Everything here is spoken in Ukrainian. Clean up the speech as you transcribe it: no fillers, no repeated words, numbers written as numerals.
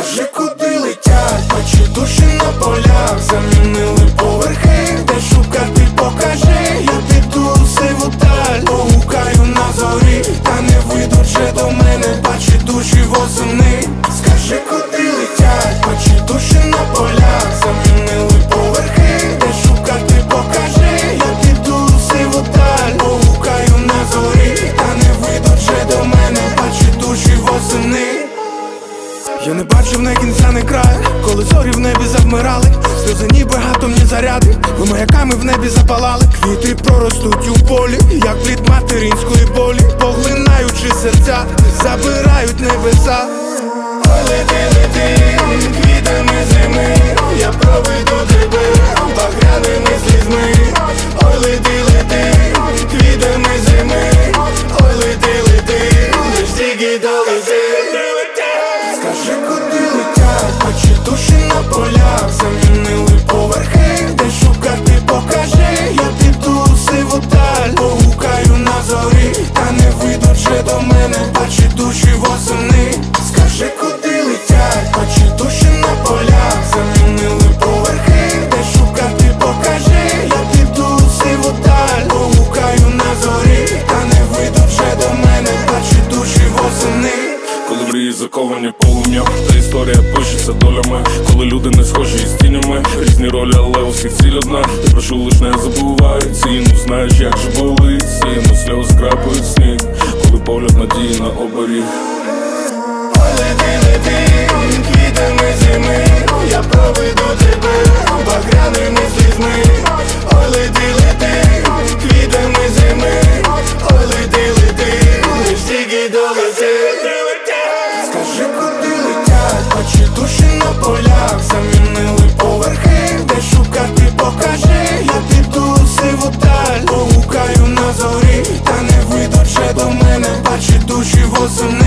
Скажи, куди летять очі душі на полях, замінили поверхи, де шукати покажи. Я піду у сиву даль, погукаю на зорі, та не вийдуть же до мене, бачі душі восени. Скажи, куди летять очі душі на полях, замінили поверхи, де шукати покажи. Я піду у сиву даль, погукаю на зорі, та не вийдуть же до мене, бачі душі восени. Я не бачив не кінця, не краю, коли зорі в небі завмирали, сльози ніби атомні заряди, ви маяками в небі запалали. Квіти проростуть у полі, як плід материнської болі, поглинаючи серця, забирають небеса. Ой, лети, лети, квітами зими, я проведу тебе багряними слізьми. Ой, лети, лети, квітами зими, ой, лети, лети, лиш тільки долети. Скажи, куди летять очі душі на полях, замінили поверхи, де шукати покажи. Я піду у сиву даль, погукаю на зорі, та не вийдуть же до мене, бачі душі восени. Скажи, куди летять очі душі на полях, замінили поверхи, де шукати покажи. Я піду у сиву даль, погукаю на зорі, та не вийдуть же до мене, бачі душі восени. Коли мрії заковані полум'ям, та історія пишеться долями. Коли люди не схожі із тінями, різні ролі, але у всіх ціль одна. Ти прошу лиш не забувай ціну, знаєш, як же болить сіно, сльози крапають сніг, коли погляд надії на оберіг. Ой, лети, лети, квітами зими, я проведу тебе багряними слізьми. Ой, лети, лети, квітами зими, ой, лети, лети, лиш тільки долети. Скажи, куди летять очі душі на полях, замінили поверхи, де шукати покажи. Я піду у сиву даль, погукаю на зорі, та не вийдуть же до мене, бачі душі восени.